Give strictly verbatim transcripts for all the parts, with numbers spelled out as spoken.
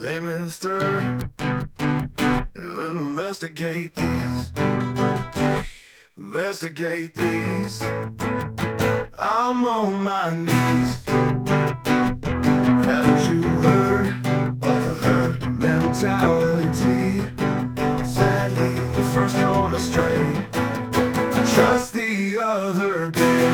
Hey, mister, investigate these. Investigate these. I'm on my knees. Haven't you heard of the herd mentality? Sadly, the first gone astray. Just the other day.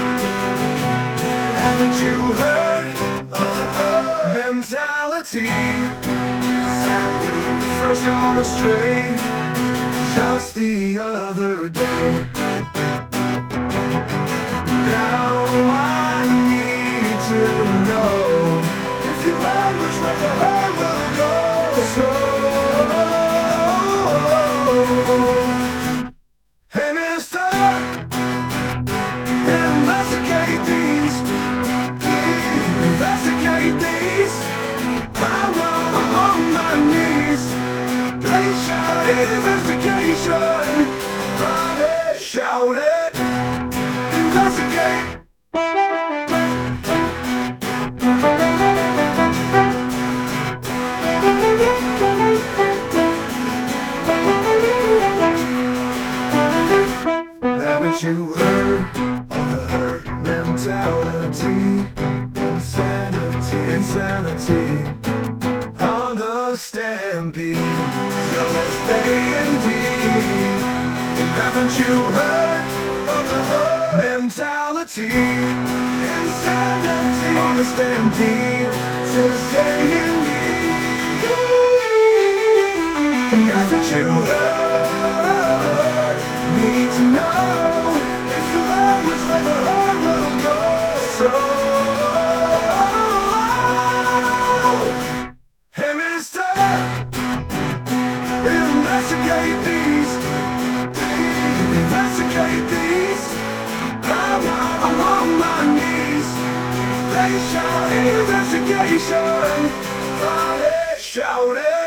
Haven't you heard of the herd mentality? Sadly, the first gone astray. Just the other day. Now I need to know if you language where the herd will go. So, hey, mister, investigate these. Investigate these. I'm on my knees. They shout investigation. They shout it. Investigate. Haven't you heard of the herd mentality? Insanity, insanity. On the stampede, so let's stay indeed. Haven't you heard of the herd mentality? Insanity. On the stampede, so stay indeed. Haven't you heard? Need to know if the language where the heart will go. So, hey, mister, investigate these. Investigate these. I'm, I'm on my knees. They shout investigation. They shout it.